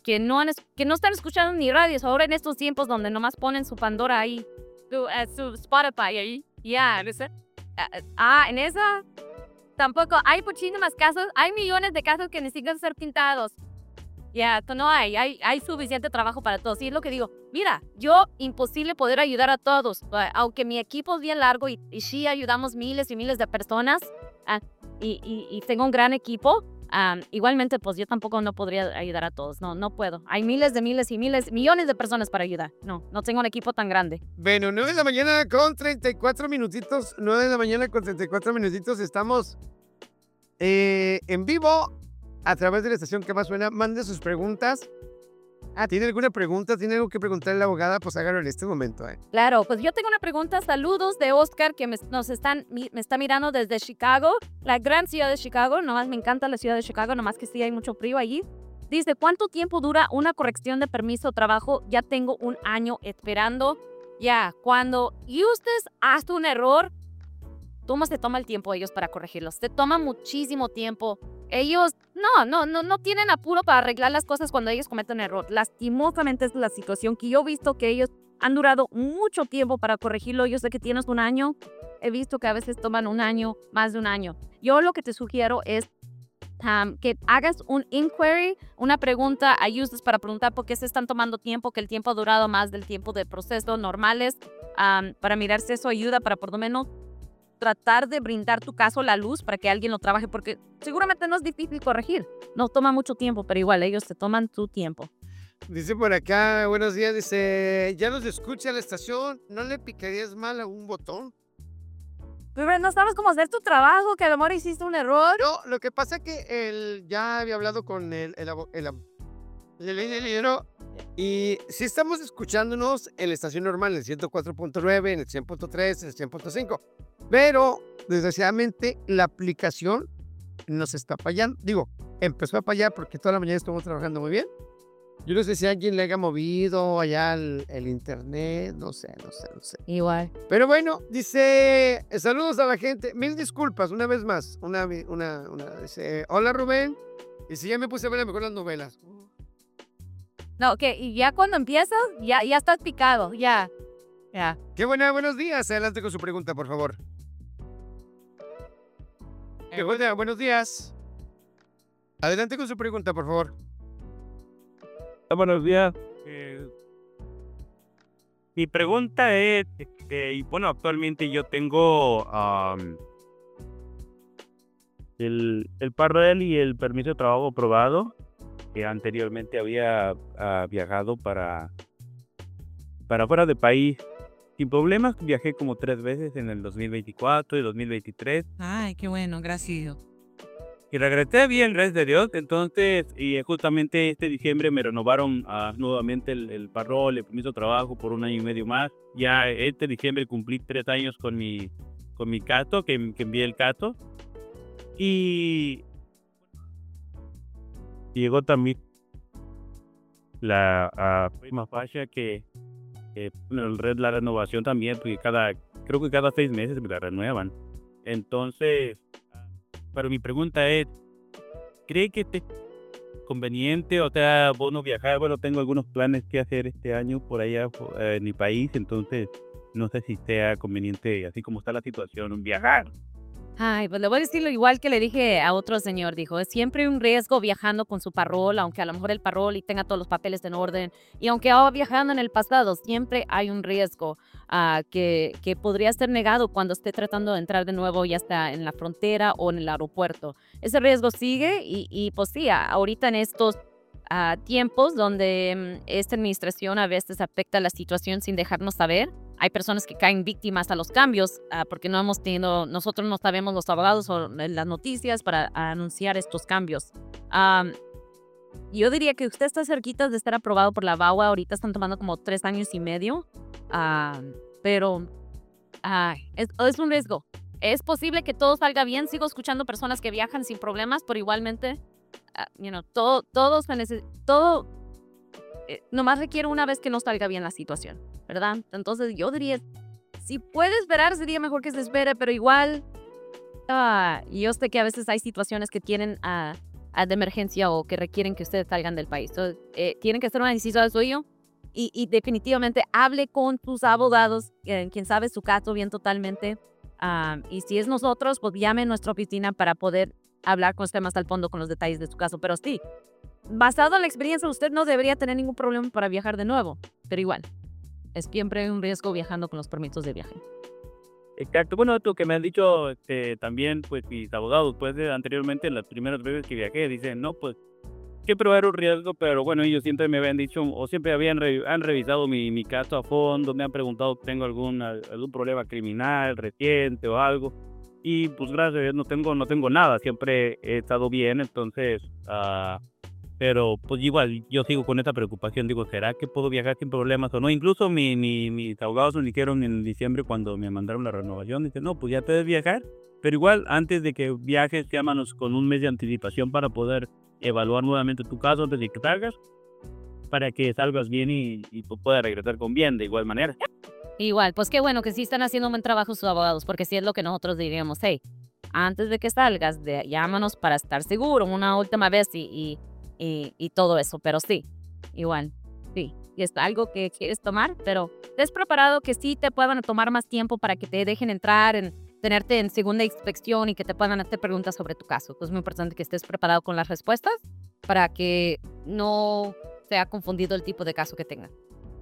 B: que no, han, es- que no están escuchando ni radios ahora en estos tiempos donde nomás ponen su Pandora ahí, su, eh, su Spotify ahí. Ya, ¿no sé? Ah, ah, en esa tampoco hay muchísimas casas, hay millones de casas que necesitan ser pintados. Ya, esto no hay, hay, hay suficiente trabajo para todos. Y es lo que digo, mira, yo imposible poder ayudar a todos, ah, aunque mi equipo es bien largo y, y sí ayudamos miles y miles de personas ah, y, y, y tengo un gran equipo, ah, igualmente pues yo tampoco no podría ayudar a todos, no, no puedo. Hay miles de miles y miles, millones de personas para ayudar. No, no tengo un equipo tan grande.
A: Bueno, nueve de la mañana con treinta y cuatro minutitos. nueve de la mañana con treinta y cuatro minutitos. Estamos eh, en vivo a través de la estación que más suena. Mande sus preguntas. Ah, ¿tiene alguna pregunta? ¿Tiene algo que preguntarle a la abogada? Pues hágalo en este momento. ¿eh?
B: Claro, pues yo tengo una pregunta. Saludos de Oscar, que me, nos están, mi- me está mirando desde Chicago, la gran ciudad de Chicago. Nomás me encanta la ciudad de Chicago, nomás que sí hay mucho frío allí. Dice, ¿cuánto tiempo dura una corrección de permiso de trabajo? Ya tengo un año esperando. Ya, cuando ustedes hacen un error, ¿cómo se toma el tiempo ellos para corregirlos? Se toma muchísimo tiempo. Ellos no, no, no, no tienen apuro para arreglar las cosas cuando ellos cometen error. Lastimosamente es la situación que yo he visto que ellos han durado mucho tiempo para corregirlo. Yo sé que tienes un año. He visto que a veces toman un año, más de un año. Yo lo que te sugiero es um, que hagas un inquiry, una pregunta, ayudes para preguntar por qué se están tomando tiempo, que el tiempo ha durado más del tiempo de proceso normales, um, para mirar si eso ayuda para por lo menos tratar de brindar tu caso la luz para que alguien lo trabaje, porque seguramente no es difícil corregir. No toma mucho tiempo, pero igual ellos se toman su tiempo.
A: Dice por acá, buenos días, dice, ya nos escucha la estación, ¿no le picarías mal a un botón?
D: Pero no sabes cómo hacer tu trabajo, que a lo mejor hiciste un error.
A: No, lo que pasa que él ya había hablado con el, el, abo- el, ab- el ingeniero y sí estamos escuchándonos en la estación normal, en el ciento cuatro punto nueve, en el cien punto tres, en el cien punto cinco, pero desgraciadamente la aplicación nos está fallando. Digo, empezó a fallar porque toda la mañana estuvimos trabajando muy bien. Yo no sé si alguien le haya movido allá el, el internet, no sé, no sé, no sé.
B: Igual.
A: Pero bueno, dice, saludos a la gente, mil disculpas, una vez más, una, vi- una, una, dice, hola Rubén, y si ya me puse a ver a mejor las novelas.
B: No, que y ya cuando empiezas, ya, ya estás picado, ya. Ya.
A: Qué buena, buenos días, adelante con su pregunta, por favor. Qué buena, buenos días. Adelante con su pregunta, por favor.
C: Ah, buenos días. Eh, mi pregunta es, este, y bueno, actualmente yo tengo am, el, el parol y el permiso de trabajo aprobado, que anteriormente había ah, viajado para, para fuera de país. Sin problemas, viajé como tres veces en el dos mil veinticuatro y dos mil veintitrés.
F: Ay, qué bueno, gracias.
C: Y regresé bien, gracias a Dios. Entonces, y eh, justamente este diciembre me renovaron ah, nuevamente el, el parol, el permiso de trabajo por un año y medio más. Ya este diciembre cumplí tres años con mi, con mi caso, que, que envié el caso. Y llegó también la ah, prima facie que, que bueno, el red, la renovación también, porque cada, creo que cada seis meses me la renuevan. Entonces, pero mi pregunta es, ¿cree que te conveniente, o sea, vos no viajar? Bueno, tengo algunos planes que hacer este año por allá po- eh, en mi país, entonces no sé si sea conveniente, así como está la situación, viajar.
B: Ay, pues le voy a decir lo igual que le dije a otro señor, dijo, es siempre un riesgo viajando con su parol, aunque a lo mejor el parol y tenga todos los papeles en orden, y aunque ha viajado en el pasado, siempre hay un riesgo ah, que, que podría ser negado cuando esté tratando de entrar de nuevo, ya sea en la frontera o en el aeropuerto. Ese riesgo sigue y, y pues sí, a- ahorita en estos ah, tiempos donde mm, esta administración a veces afecta la situación sin dejarnos saber, hay personas que caen víctimas a los cambios ah, porque no hemos tenido, nosotros no sabemos los abogados o eh, las noticias para anunciar estos cambios. Am, yo diría que usted está cerquita de estar aprobado por la V A W A. Ahorita están tomando como tres años y medio, am, pero ay, es, es un riesgo. Es posible que todo salga bien. Sigo escuchando personas que viajan sin problemas, pero igualmente, ah, you know, todo, todo, se neces- todo eh, nomás requiere una vez que no salga bien la situación, ¿verdad? Entonces yo diría, si puede esperar, sería mejor que se espere, pero igual, ah, yo sé que a veces hay situaciones que quieren, ah, ah, de emergencia o que requieren que ustedes salgan del país. So, eh, tienen que hacer una decisión suyo y, y definitivamente hable con sus abogados, eh, quien sabe su caso bien totalmente. Um, y si es nosotros, pues llame a nuestra oficina para poder hablar con usted más al fondo con los detalles de su caso. Pero sí, basado en la experiencia, usted no debería tener ningún problema para viajar de nuevo. Pero igual, es siempre un riesgo viajando con los permisos de viaje.
E: Exacto. Bueno, esto que me han dicho este, también, pues, mis abogados, pues, de, anteriormente, las primeras veces que viajé, dicen, no, pues, siempre va a haber un riesgo, pero bueno, ellos siempre me habían dicho, o siempre habían re- han revisado mi, mi caso a fondo, me han preguntado si tengo algún, algún problema criminal reciente o algo, y pues gracias a Dios no tengo, no tengo nada, siempre he estado bien, entonces, ah, pero pues igual yo sigo con esta preocupación, digo, ¿será que puedo viajar sin problemas o no? Incluso mi, mi, mis abogados me dijeron en diciembre cuando me mandaron la renovación, dicen, no, pues ya puedes viajar, pero igual antes de que viajes, llámanos con un mes de anticipación para poder evaluar nuevamente tu caso antes de que salgas, para que salgas bien y, y pues puedas regresar con bien de igual manera.
B: Igual, pues qué bueno que sí están haciendo un buen trabajo sus abogados, porque sí es lo que nosotros diríamos, hey, antes de que salgas, de, llámanos para estar seguro una última vez y, y, y, y todo eso, pero sí, igual, sí, y es algo que quieres tomar, pero estés preparado que sí te puedan tomar más tiempo para que te dejen entrar, en tenerte en segunda inspección y que te puedan hacer preguntas sobre tu caso. Entonces es muy importante que estés preparado con las respuestas para que no sea confundido el tipo de caso que tengan.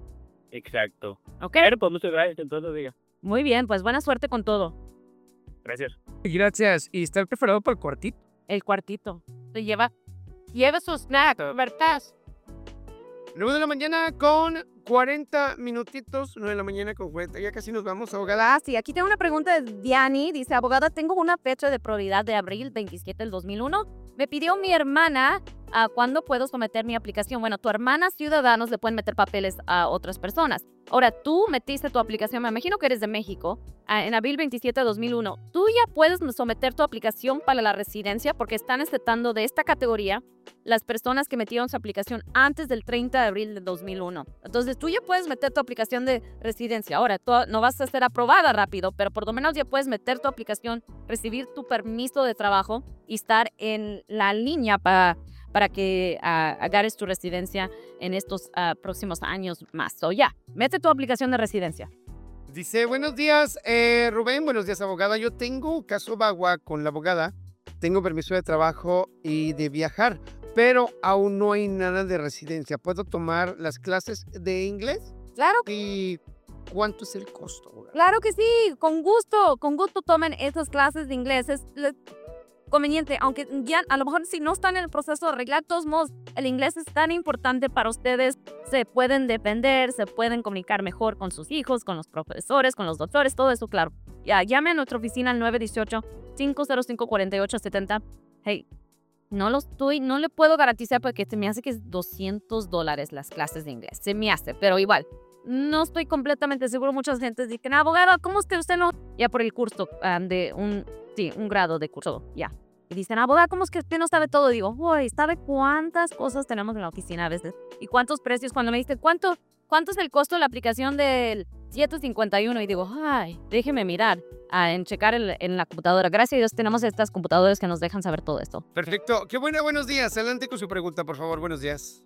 E: Exacto.
B: ¿Ok?
E: Pero pues muchas gracias, entonces diga.
B: Muy bien, pues buena suerte con todo.
E: Gracias.
A: Gracias. Y estar preparado para el cuartito.
B: El cuartito. Se lleva, lleva su snack, ¿verdad?
A: nueve de la mañana con cuarenta minutitos. nueve de la mañana con cuarenta. Ya casi nos vamos, abogada.
B: Ah, sí, aquí tengo una pregunta de Diani. Dice, abogada, tengo una fecha de prioridad de abril veintisiete del dos mil uno. Me pidió mi hermana a cuándo puedo someter mi aplicación. Bueno, tu hermana, ciudadanos, le pueden meter papeles a otras personas. Ahora, tú metiste tu aplicación, me imagino que eres de México, ah, en abril veintisiete de dos mil uno. Tú ya puedes someter tu aplicación para la residencia porque están aceptando de esta categoría las personas que metieron su aplicación antes del treinta de abril de dos mil uno. Entonces, tú ya puedes meter tu aplicación de residencia. Ahora, tú no vas a ser aprobada rápido, pero por lo menos ya puedes meter tu aplicación, recibir tu permiso de trabajo y estar en la línea para, para que uh, agarres tu residencia en estos uh, próximos años más. So, ya, mete tu aplicación de residencia.
A: Dice, buenos días, eh, Rubén, buenos días, abogada. Yo tengo caso Bagua con la abogada, tengo permiso de trabajo y de viajar, pero aún no hay nada de residencia. ¿Puedo tomar las clases de inglés?
B: Claro.
A: ¿Y cuánto es el costo, abogada?
B: Claro que sí, con gusto, con gusto tomen esas clases de inglés. Es le- conveniente, aunque ya a lo mejor si no están en el proceso de arreglar, de todos modos, el inglés es tan importante para ustedes. Se pueden defender, se pueden comunicar mejor con sus hijos, con los profesores, con los doctores, todo eso, claro. Ya, llame a nuestra oficina al nueve uno ocho, cinco cero cinco, cuatro ocho siete cero. Hey, no lo estoy, no le puedo garantizar porque se me hace que es doscientos dólares las clases de inglés. Se me hace, pero igual, no estoy completamente seguro. Muchas gentes dicen, abogada, ¿cómo es que usted no? Ya por el curso um, de un, sí, un grado de curso, ya. Y dicen, abogada, ¿cómo es que usted no sabe todo? Digo, uy, ¿sabe cuántas cosas tenemos en la oficina a veces? ¿Y cuántos precios? Cuando me dicen, ¿cuánto, cuánto es el costo de la aplicación del siete cincuenta y uno? Y digo, ay, déjeme mirar, ah, en checar el, en la computadora. Gracias a Dios tenemos estas computadoras que nos dejan saber todo esto.
A: Perfecto. Qué buena, buenos días. Adelante con su pregunta, por favor. Buenos días.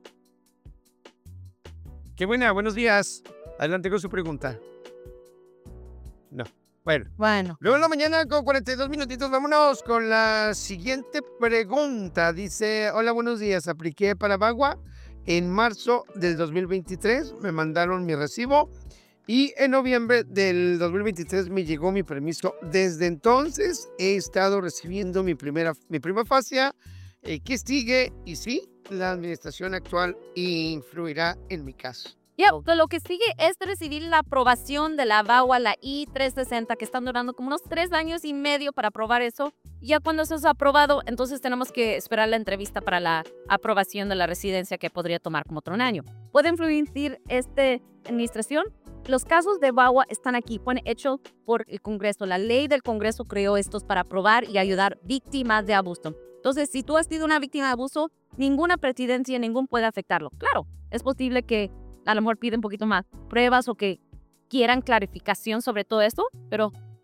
A: Qué buena, buenos días. Adelante con su pregunta. No. Bueno.
B: Bueno.
A: Luego en la mañana con cuarenta y dos minutitos, vámonos con la siguiente pregunta. Dice, hola, buenos días. Apliqué para Bagua en marzo del dos mil veintitrés. Me mandaron mi recibo. Y en noviembre del dos mil veintitrés me llegó mi permiso. Desde entonces he estado recibiendo mi primera, mi prima facie. Eh, ¿Qué sigue? Y sí, la administración actual influirá en mi caso.
B: Ya, yeah, lo que sigue es recibir la aprobación de la Bagua, la I trescientos sesenta, que están durando como unos tres años y medio para aprobar eso. Ya cuando eso es aprobado, entonces tenemos que esperar la entrevista para la aprobación de la residencia, que podría tomar como otro un año. ¿Puede influir esta administración? Los casos de Bagua están aquí, fueron hechos por el Congreso. La ley del Congreso creó estos para aprobar y ayudar víctimas de abuso. Entonces, si tú has sido una víctima de abuso, ninguna presidencia, ningún puede afectarlo. Claro, es posible que a lo mejor piden un poquito más pruebas o que quieran clarificación sobre todo esto, pero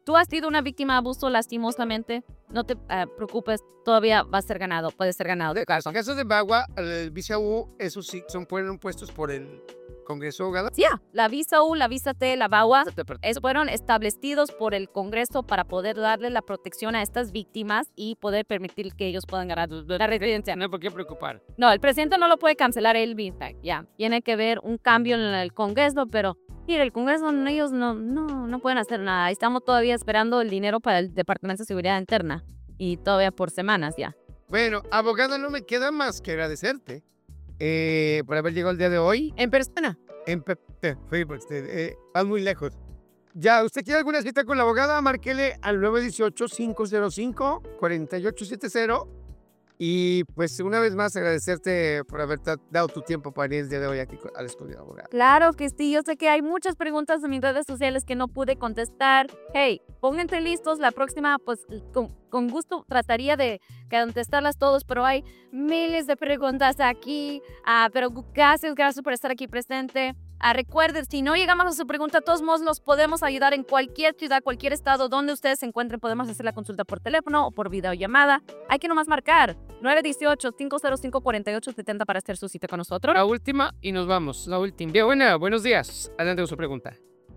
B: tú has sido una víctima de abuso lastimosamente, no te eh, preocupes, todavía va a ser ganado, puede ser ganado.
A: En caso de Bagua, el visa U, esos sí son fueron puestos por el Congreso, abogada.
B: Sí, ya, la visa U, la visa T, la VAWA, es, fueron establecidos por el Congreso para poder darle la protección a estas víctimas y poder permitir que ellos puedan ganar la residencia.
A: No hay por qué preocupar.
B: No, el presidente no lo puede cancelar él, in fact, ya. Tiene que haber un cambio en el Congreso, pero mira, el Congreso, ellos no, no, no pueden hacer nada. Estamos todavía esperando el dinero para el Departamento de Seguridad Interna y todavía por semanas ya.
A: Bueno, abogada, no me queda más que agradecerte eh, por haber llegado el día de hoy.
B: En persona.
A: En pe- te- fui, pues, te- eh, vas muy lejos. Ya, ¿usted quiere alguna cita con la abogada? Márquele al nueve uno ocho, cinco cero cinco, cuatro ocho siete cero. Y pues una vez más agradecerte por haber ta- dado tu tiempo para ir el día de hoy aquí co- al estudio de abogada.
B: Claro que sí, yo sé que hay muchas preguntas en mis redes sociales que no pude contestar. Hey, pónganse listos, la próxima, pues con, con gusto trataría de contestarlas todos, pero hay miles de preguntas aquí. Ah, pero gracias, gracias por estar aquí presente. Ah, recuerden, si no llegamos a su pregunta, de todos modos los podemos ayudar en cualquier ciudad, cualquier estado donde ustedes se encuentren. Podemos hacer la consulta por teléfono o por videollamada. Hay que nomás marcar nueve uno ocho, cinco cero cinco, cuatro ocho siete cero para hacer su cita con nosotros.
A: La última y nos vamos. La última. Bien, buena, buenos días. Adelante con su pregunta.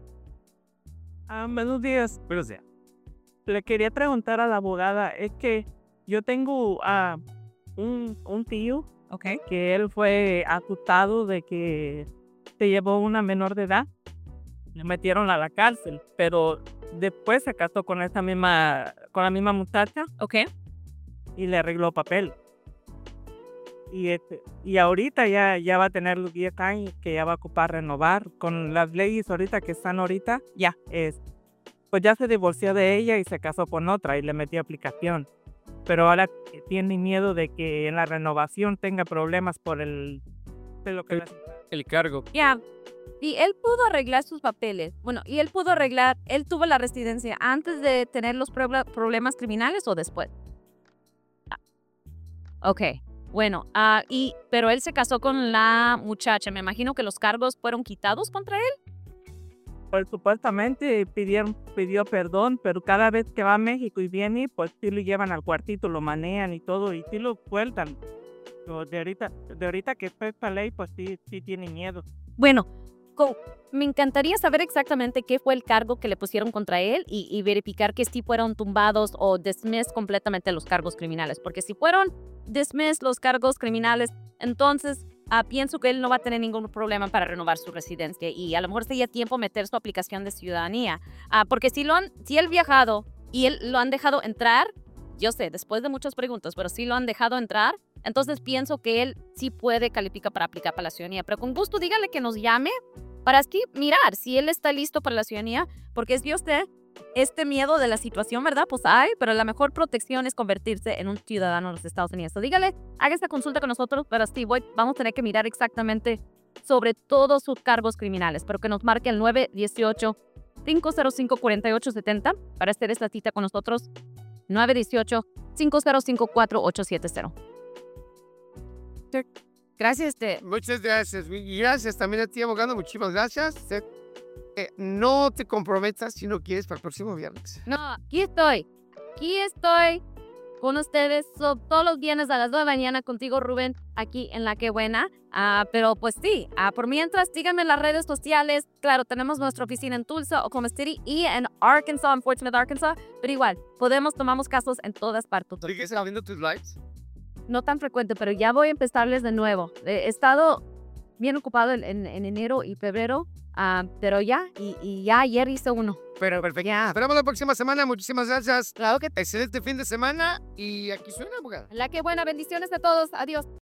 C: Ah, buenos días. Buenos días. Le quería preguntar a la abogada, es que yo tengo a un, un tío
F: Ok.
C: que él fue acusado de que se llevó una menor de edad, le metieron a la cárcel, pero después se casó con esa misma, con la misma muchacha
B: Ok.
C: y le arregló papel. Y, este, y ahorita ya, ya va a tener los diez años que ya va a ocupar renovar. Con las leyes ahorita que están ahorita, ya es. Pues ya se divorció de ella y se casó con otra y le metió aplicación. Pero ahora tiene miedo de que en la renovación tenga problemas por el... de lo que le-
A: El cargo.
B: Ya. Y él pudo arreglar sus papeles. Bueno, y él pudo arreglar, él tuvo la residencia antes de tener los proble- problemas criminales o después. Ah. Ok. Bueno, ah, y, pero él se casó con la muchacha. Me imagino que los cargos fueron quitados contra él.
C: Pues supuestamente pidieron, pidió perdón, pero cada vez que va a México y viene, pues sí lo llevan al cuartito, lo manean y todo, y sí lo sueltan. Pero de ahorita, de ahorita que está esta ley, pues sí, sí tiene miedo.
B: Bueno, con- me encantaría saber exactamente qué fue el cargo que le pusieron contra él y, y verificar que sí fueron tumbados o dismiss completamente los cargos criminales. Porque si fueron dismiss los cargos criminales, entonces ah, pienso que él no va a tener ningún problema para renovar su residencia y a lo mejor sería tiempo meter su aplicación de ciudadanía. Ah, porque si, lo han, si él viajado y él lo han dejado entrar, yo sé, después de muchas preguntas, pero si lo han dejado entrar, entonces pienso que él sí puede calificar para aplicar para la ciudadanía. Pero con gusto dígale que nos llame para así mirar si él está listo para la ciudadanía, porque es de usted este miedo de la situación, ¿verdad? Pues hay, pero la mejor protección es convertirse en un ciudadano de los Estados Unidos. So, dígale, haga esta consulta con nosotros, pero sí, voy, vamos a tener que mirar exactamente sobre todos sus cargos criminales, pero que nos marque el nueve uno ocho, cinco cero cinco, cuatro ocho siete cero para hacer esta cita con nosotros. nueve uno ocho, cinco cero cinco, cuatro ocho siete cero. Gracias, este.
A: Muchas gracias. Y gracias también a ti, abogado. Muchísimas gracias. Te- eh, no te comprometas si no quieres para el próximo viernes.
B: No, aquí estoy. Aquí estoy con ustedes so- todos los viernes a las dos de la mañana contigo, Rubén, aquí en La Que Buena. Ah, pero pues sí, ah, por mientras, síganme en las redes sociales. Claro, tenemos nuestra oficina en Tulsa, Oklahoma City y en Arkansas, en Fort Smith, Arkansas. Pero igual, podemos, tomamos casos en todas partes.
A: ¿Sigues abriendo tus lives?
B: No tan frecuente, pero ya voy a empezarles de nuevo. He estado bien ocupado en, en- en enero y febrero, ah, pero ya, y, y ya ayer hice uno.
A: Pero perfecto.
B: Ya.
A: Esperamos la próxima semana. Muchísimas gracias.
B: Claro que
A: Excelente fin de semana. Y aquí suena, abogada.
B: La Que Buena, bendiciones a todos. Adiós.